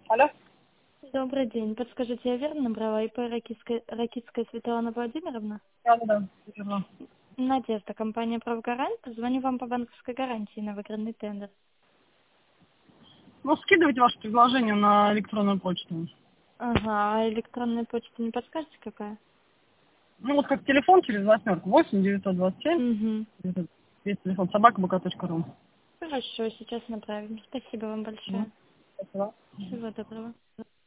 Алло? Добрый день. Подскажите, я верно набрала ИП Ракитская Светлана Владимировна? Да. Верно. Надежда, компания «Правгарант». Звоню вам по банковской гарантии на выигранный тендер. Ну, скидывайте ваше предложение на электронную почту. Ага, а электронная почта не подскажете какая? Ну, вот как телефон через восьмерку. 8 927. Угу. Есть телефон собака.бк.ру. Хорошо, сейчас направим. Спасибо вам Ну, большое. спасибо. Всего доброго.